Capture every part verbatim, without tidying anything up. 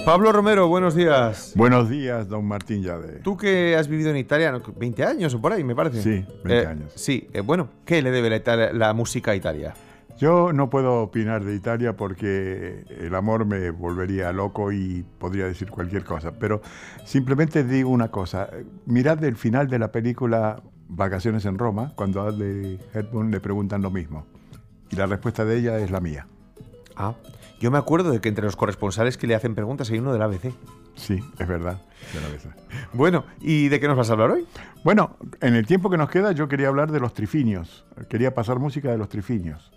Pablo Romero, buenos días. Buenos días, don Martín Llade. Tú que has vivido en Italia, ¿no? veinte años o por ahí, me parece. Sí, veinte eh, años. Sí, eh, bueno, ¿qué le debe la, Italia, la música a Italia? Yo no puedo opinar de Italia porque el amor me volvería loco y podría decir cualquier cosa, pero simplemente digo una cosa. Mirad el final de la película Vacaciones en Roma, cuando a Audrey Hepburn le preguntan lo mismo, y la respuesta de ella es la mía. Ah, yo me acuerdo de que entre los corresponsales que le hacen preguntas hay uno del A B C. Sí, es verdad, de la A B C. Bueno, ¿y de qué nos vas a hablar hoy? Bueno, en el tiempo que nos queda yo quería hablar de los trifinios, quería pasar música de los trifinios.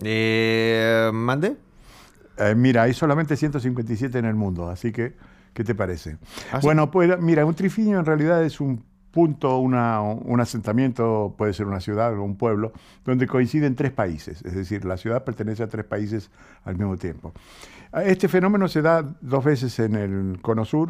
Eh, ¿Mande? Eh, mira, hay solamente ciento cincuenta y siete en el mundo, así que, ¿qué te parece? ¿Ah, sí? Bueno, pues mira, un trifinio en realidad es un punto, una, un asentamiento, puede ser una ciudad o un pueblo, donde coinciden tres países, es decir, la ciudad pertenece a tres países al mismo tiempo. Este fenómeno se da dos veces en el Cono Sur,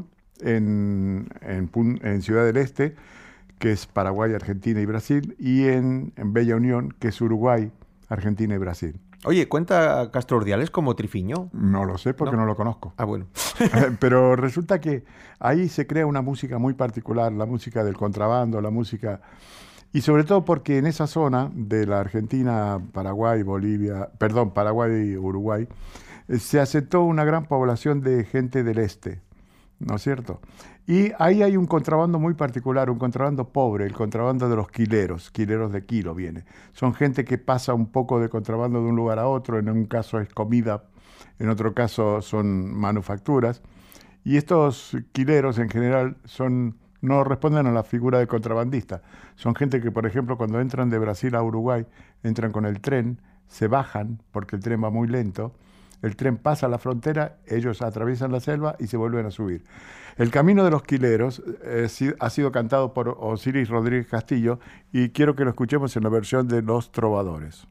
en, en, en Ciudad del Este, que es Paraguay, Argentina y Brasil, y en, en Bella Unión, que es Uruguay, Argentina y Brasil. Oye, ¿cuenta Castro Urdiales como trifiño? No lo sé porque no, no lo conozco. Ah, bueno. Pero resulta que ahí se crea una música muy particular, la música del contrabando, la música... Y sobre todo porque en esa zona de la Argentina, Paraguay, Bolivia, perdón, Paraguay y Uruguay, se asentó una gran población de gente del este, ¿no es cierto? Y ahí hay un contrabando muy particular, un contrabando pobre, el contrabando de los quileros, quileros de kilo viene. Son gente que pasa un poco de contrabando de un lugar a otro, en un caso es comida, en otro caso son manufacturas. Y estos quileros en general son, no responden a la figura de contrabandista. Son gente que, por ejemplo, cuando entran de Brasil a Uruguay, entran con el tren, se bajan porque el tren va muy lento, el tren pasa la frontera, ellos atraviesan la selva y se vuelven a subir. El camino de los quileros eh, ha sido cantado por Osiris Rodríguez Castillo y quiero que lo escuchemos en la versión de Los Trovadores.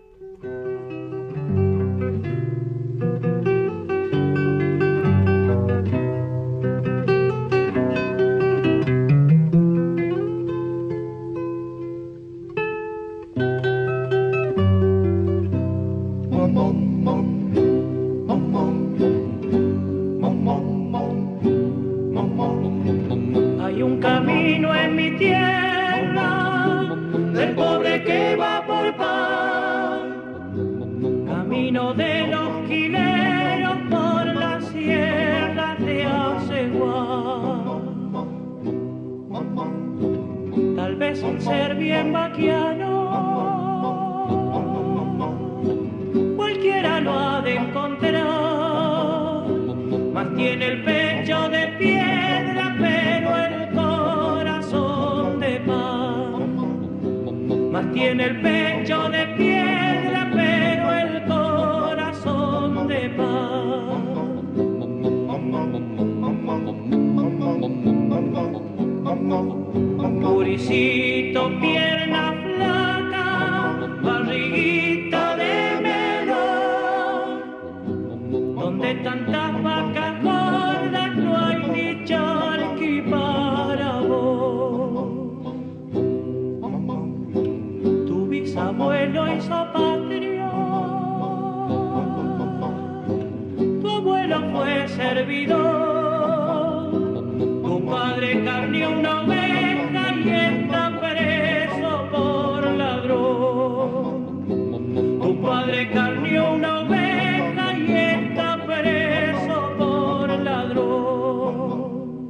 Hay un camino en mi tierra del pobre que va por pan, camino de los quileros por la sierra de Aceguá. Tal vez un ser bien vaquiano cualquiera lo ha de encontrar, mas tiene el pecho de piedra pero el corazón de pan. Mas tiene el pecho de piedra pero el corazón de pan. Puricito, pierna flaca, barriguita de melón, donde tantas vacas gordas no hay ni charqui para vos. Tu bisabuelo hizo patria, tu abuelo fue servidor, tu padre carneó una oveja y está preso por ladrón. Tu padre carneó una oveja y está preso por ladrón.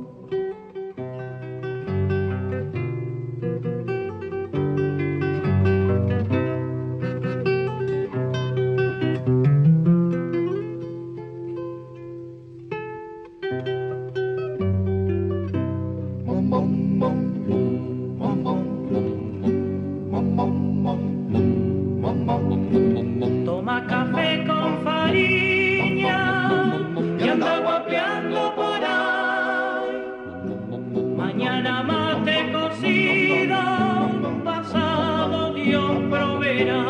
Toma café con farina y anda guapeando por ahí. Mañana mate cocido, pasado Dios proveerá.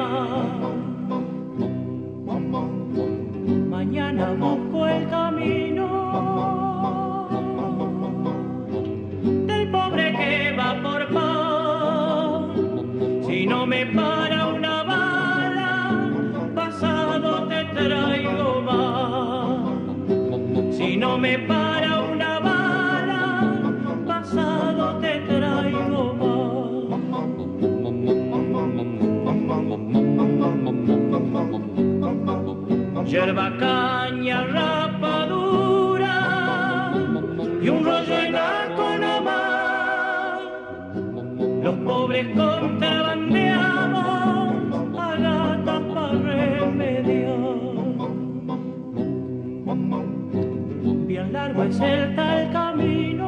Mañana busco el camino del pobre que va por pan. Si no me para una bala, pasado te traigo más. Si no me prepara una bala, pasado te traigo más. Yerba caña, rapadura y un rollo en arco nomás. Los pobres contrabandeamos a gatas para remediar. Bien largo es el tal camino,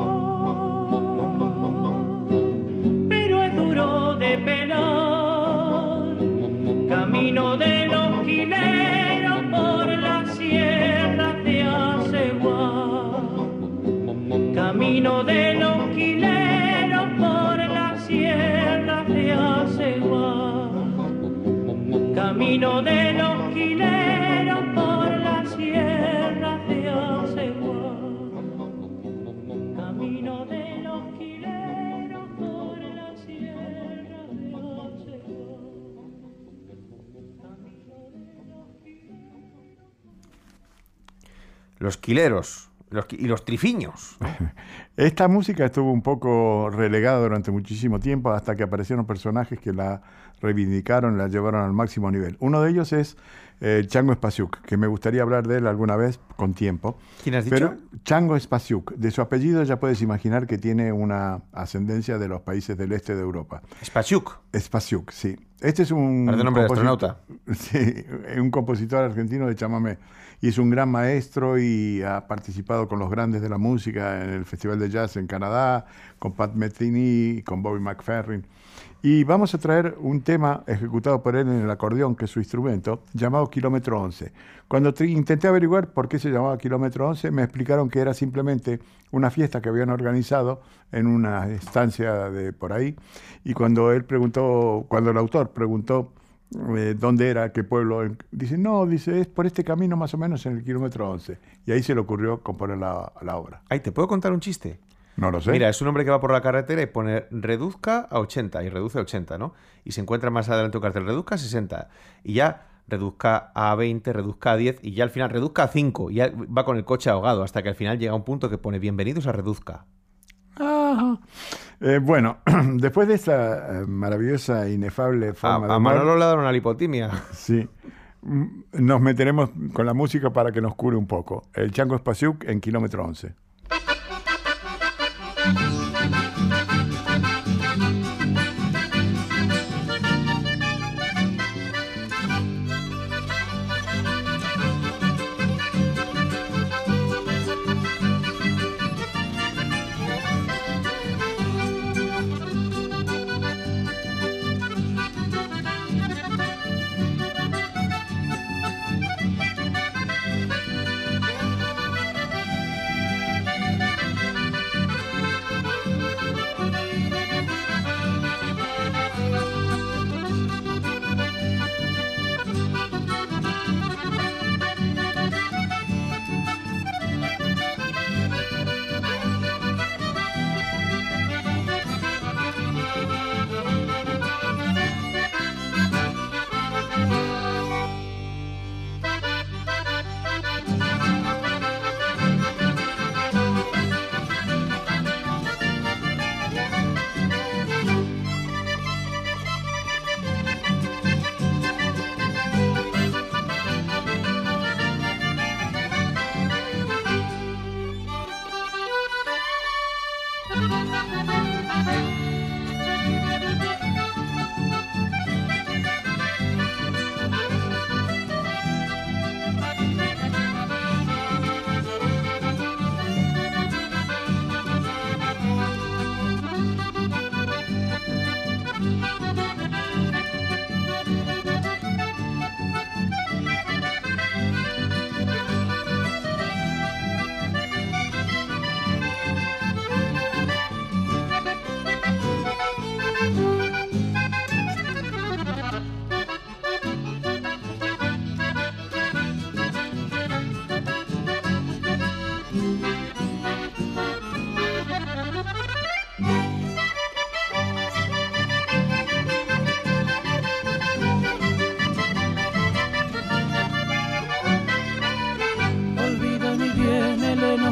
pero es duro de penar. Camino de los quileros por las sierras de Aceguá. Camino de los quileros por las sierras de Aceguá. Camino de los quileros por las sierras de Aceguá. Camino de los quileros por las sierras de Aceguá. Los quileros los, y los trifiños. Esta música estuvo un poco relegada durante muchísimo tiempo hasta que aparecieron personajes que la reivindicaron, la llevaron al máximo nivel. Uno de ellos es eh, Chango Spasiuk, que me gustaría hablar de él alguna vez con tiempo. ¿Quién has dicho? Pero Chango Spasiuk, de su apellido ya puedes imaginar que tiene una ascendencia de los países del este de Europa. Spasiuk. Spasiuk, sí. Este es un Parece nombre de compositor- astronauta. Sí, un compositor argentino de chamamé. Y es un gran maestro y ha participado con los grandes de la música en el Festival de Jazz en Canadá, con Pat Metheny, con Bobby McFerrin. Y vamos a traer un tema ejecutado por él en el acordeón, que es su instrumento, llamado Kilómetro once. Cuando tri- intenté averiguar por qué se llamaba Kilómetro once, me explicaron que era simplemente una fiesta que habían organizado en una estancia de por ahí. Y cuando él preguntó, cuando el autor preguntó eh, dónde era, qué pueblo, en- dice, no, dice, es por este camino más o menos en el Kilómetro once. Y ahí se le ocurrió componer la, la obra. Ay, ¿te puedo contar un chiste? No lo sé. Mira, es un hombre que va por la carretera y pone reduzca a ochenta y reduce a ochenta, ¿no? Y se encuentra más adelante un cartel, reduzca a sesenta. Y ya reduzca a veinte, reduzca a diez y ya al final reduzca a cinco. Y ya va con el coche ahogado hasta que al final llega un punto que pone bienvenidos a reduzca. Ajá. Eh, bueno, después de esta eh, maravillosa, inefable A, forma de a humor, Manolo le ha dado una lipotimia. sí, mm, nos meteremos con la música para que nos cure un poco. El Chango Spasiuk en Kilómetro once.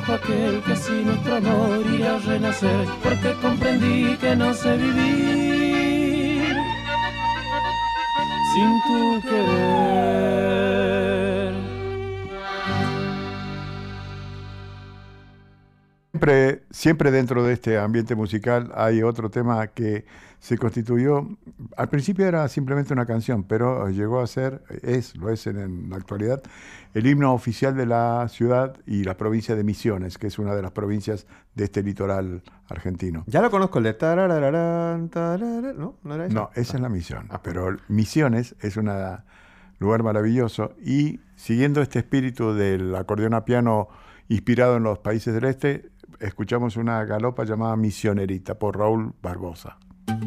dijo aquel que así nuestro amor iría a renacer, porque comprendí que no sé vivir sin tu querer. Siempre, siempre dentro de este ambiente musical hay otro tema que se constituyó, al principio era simplemente una canción, pero llegó a ser, es, lo es en, en la actualidad, el himno oficial de la ciudad y la provincia de Misiones, que es una de las provincias de este litoral argentino. Ya lo conozco, el de tarararán, tarararán, ¿no? ¿No era eso? No, esa Ah. es la Misión, Ah, pero Misiones es un lugar maravilloso y siguiendo este espíritu del acordeón a piano inspirado en los países del este, escuchamos una galopa llamada Misionerita por Raúl Barbosa.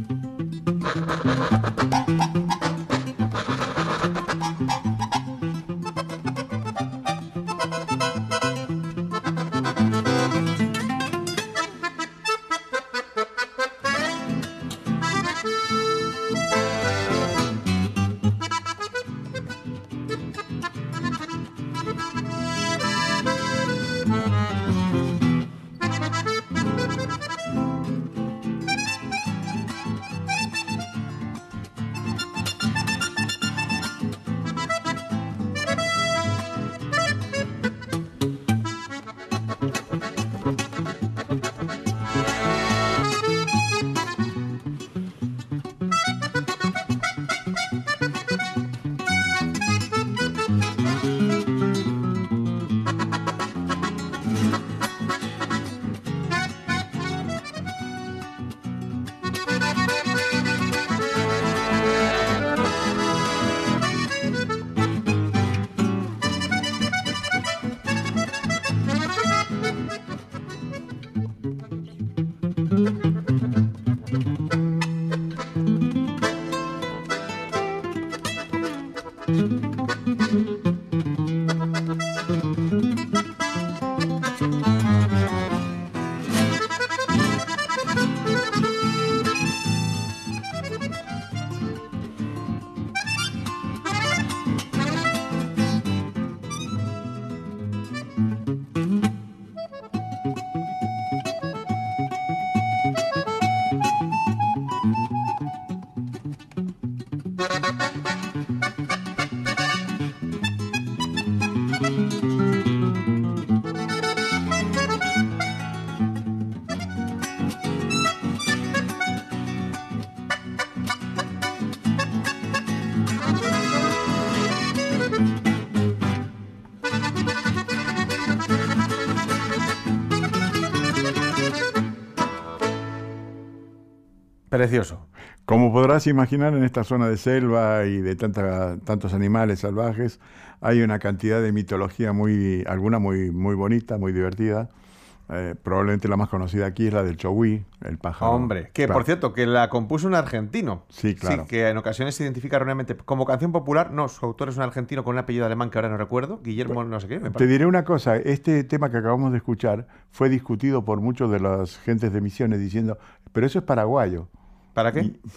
Precioso. Como podrás imaginar, en esta zona de selva y de tanta, tantos animales salvajes, hay una cantidad de mitología, muy, alguna muy, muy bonita, muy divertida. Eh, probablemente la más conocida aquí es la del Chogüí, el pájaro. Hombre, que Claro. por cierto, que la compuso un argentino. Sí, claro. Sí, que en ocasiones se identifica erróneamente como canción popular. No, su autor es un argentino con un apellido alemán que ahora no recuerdo. Guillermo no sé qué, me Te parece. diré una cosa, este tema que acabamos de escuchar fue discutido por muchos de las gentes de Misiones diciendo, pero eso es paraguayo. ¿Para qué? Y-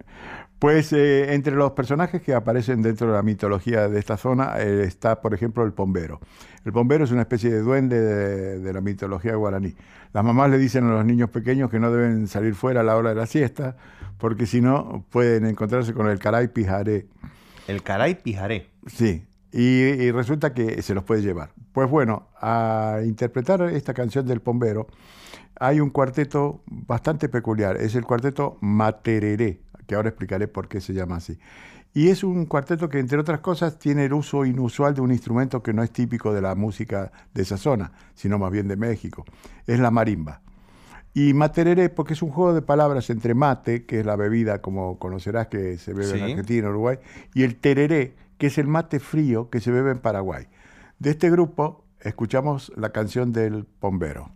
Pues eh, entre los personajes que aparecen dentro de la mitología de esta zona eh, está, por ejemplo, el pombero. El pombero es una especie de duende de, de la mitología guaraní. Las mamás le dicen a los niños pequeños que no deben salir fuera a la hora de la siesta, porque si no pueden encontrarse con el caray pijaré. El caray pijaré. Sí, y, y resulta que se los puede llevar. Pues bueno, a interpretar esta canción del pombero hay un cuarteto bastante peculiar, es el cuarteto Matereré, que ahora explicaré por qué se llama así. Y es un cuarteto que, entre otras cosas, tiene el uso inusual de un instrumento que no es típico de la música de esa zona, sino más bien de México. Es la marimba. Y matereré, porque es un juego de palabras entre mate, que es la bebida, como conocerás, que se bebe Sí. en Argentina, Uruguay, y el tereré, que es el mate frío que se bebe en Paraguay. De este grupo escuchamos la canción del pombero.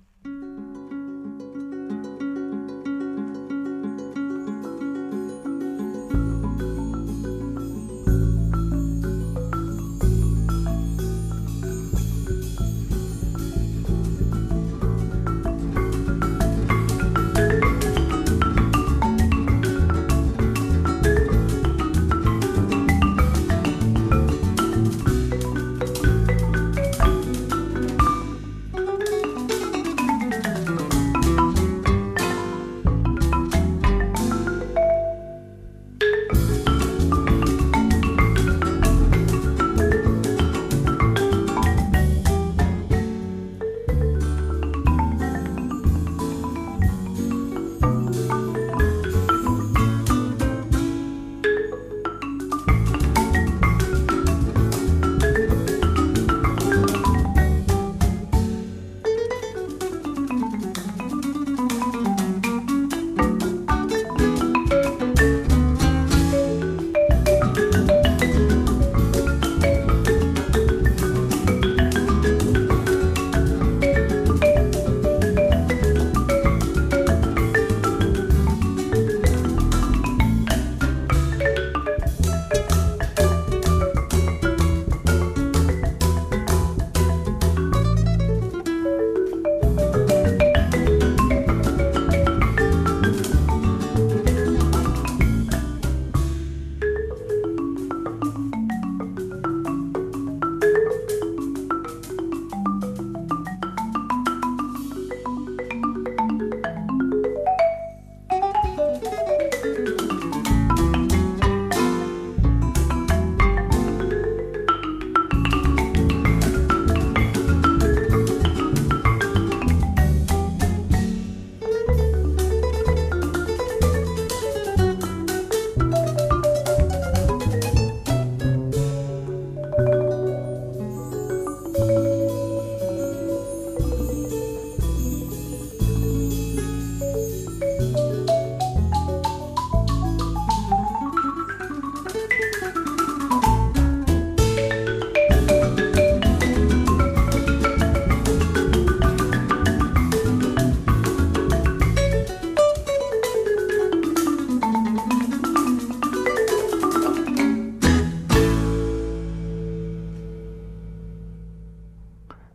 Thank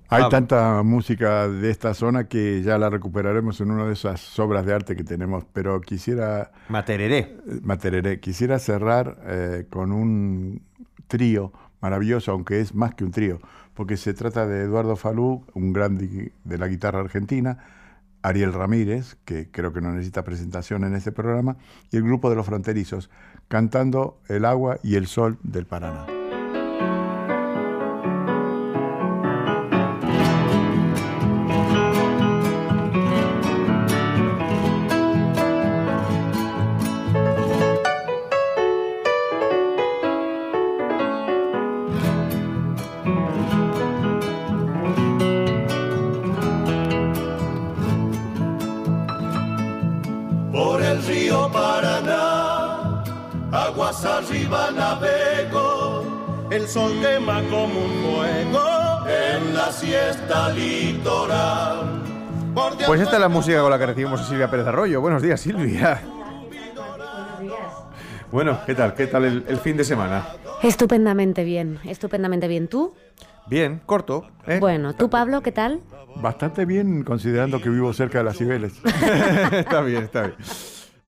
Hay Vamos. tanta música de esta zona que ya la recuperaremos en una de esas obras de arte que tenemos, pero quisiera, Matereré. eh, Matereré, quisiera cerrar eh, con un trío maravilloso, aunque es más que un trío, porque se trata de Eduardo Falú, un grande de la guitarra argentina, Ariel Ramírez, que creo que no necesita presentación en este programa, y el grupo de Los Fronterizos, cantando El agua y el sol del Paraná. Por el río Paraná, aguas arriba navego, el sol quema como un fuego en la siesta litoral. Por de Pues esta es la música con la que recibimos a Silvia Pérez Arroyo. Buenos días, Silvia. Bueno, ¿qué tal? ¿Qué tal el, el fin de semana? Estupendamente bien, estupendamente bien. ¿Tú? Bien, corto. ¿eh? Bueno, ¿tú, Pablo, qué tal? Bastante bien, considerando que vivo cerca de las Cibeles. Está bien, está bien.